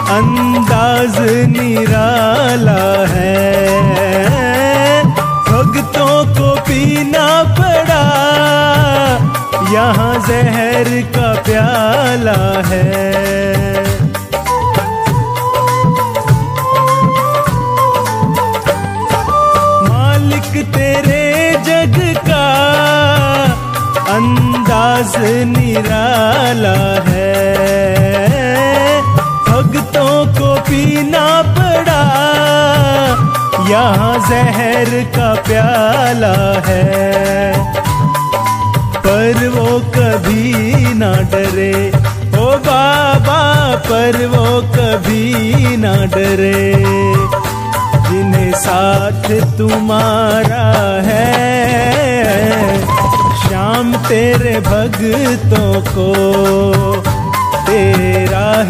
अंदाज निराला है। भक्तों को पीना पड़ा यहाँ जहर का प्याला है। मालिक तेरे जग का अंदाज निराला है। भक्तों को पीना पड़ा यहाँ जहर का प्याला है। पर वो कभी ना डरे ओ बाबा, पर वो कभी ना डरे, जिन्हें साथ तुम्हारा है। श्याम तेरे भक्तों को तेरा